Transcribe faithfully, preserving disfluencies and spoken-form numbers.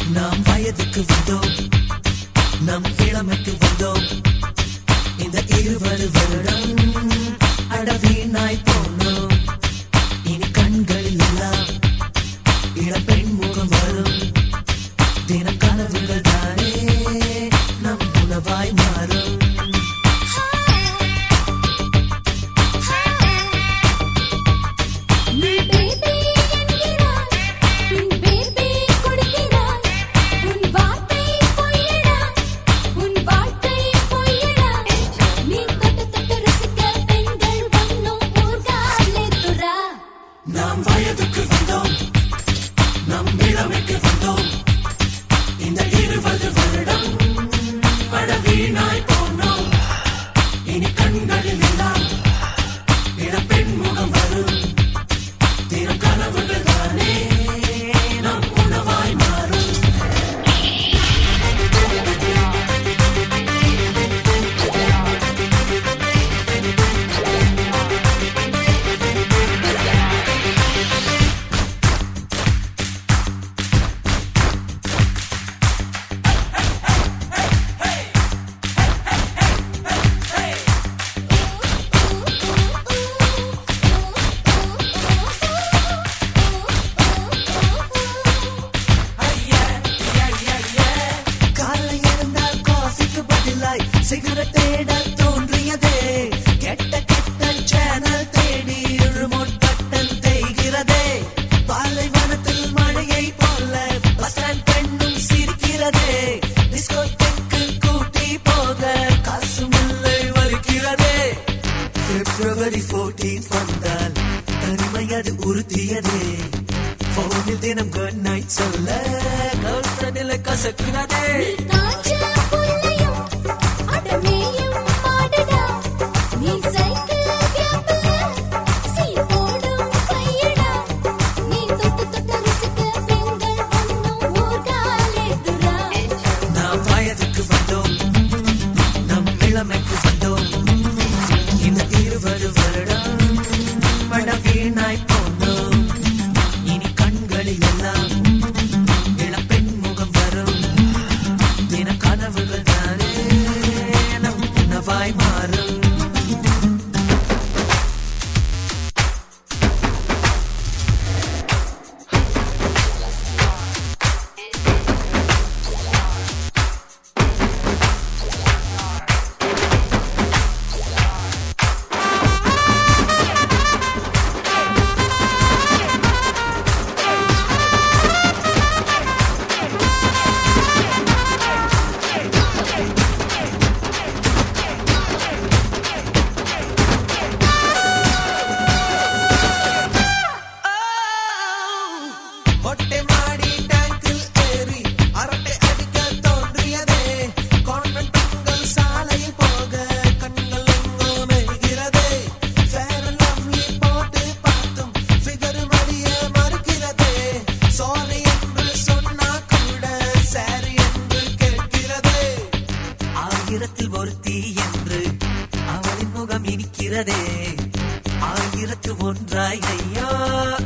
நாம் வயதுக்கு வந்தோம், நம் இளமைக்கு வந்தோம். இந்த இருபது வருடம் அடவீனாய் போனோம். இனி கண்களில் எல்லாம் இளம்பெண் முகம் வரும். தினம் கனவுகள் தானே நம் உணவாய் மாறும். நாம் வயதுக்கு வந்தோம், நம் இளமைக்கு வந்தோம். இந்த இருபது வருடம் அடவீனாய் போனோம். இனி கண்களில் எல்லாம் இளம்பெண் முகம் வரும். தினம் கனவுகள் தானே நம் உணவாய் மாறும். சிகரெட் தேட தோன்றியதே, கெட்ட கெட்ட சேனல் தேடி ரிமோட் பட்டன் தேய்கிறதே. பாலைவனத்தில் மழையை போல பஸ் ஸ்டாண்ட் பெண்ணும் சிரிக்கிறதே. டிஸ்கோடெக்கு கூட்டி போக காசும் இல்லை வலிக்கிறதே. பிப்ரவரி பதினான்கு வந்தால் தனிமை அது உறுத்தியதே. போனில் தினம் குட் நைட் சொல்ல கேர்ள் ஃப்ரெண்டில் கசக்கிறதே. நாம் வயதுக்கு வந்தோம், நம் இளமைக்கு வந்தோம். இந்த இருபது வருடம் அடவீனாய் போனோம். இனி கண்களில் எல்லாம் இளம்பெண் முகம் வரும். தின கனவுகள் தானே நம் உணவாய் மாறும். மொட்டை மாடி டேங்கில் ஏறி அரட்டை அடிக்க தோன்றியதே. கான்வென்ட் பெண்கள் சாலையில் போக கண்கள் எங்கோ மெய்கிறதே. ஃபேர் அண்ட் லவ்லி போட்டு பார்த்தும் ஃபிகர் மறிய மறுக்கிறதே. சாரி என்று சொன்னா கூட சாரி என்று கேட்கிறதே. ஆயிரத்தில் ஒருத்தி என்று அவளின் முகம் இனிக்கிறதே. ஆயிரத்து ஒன்றாய் ஐயா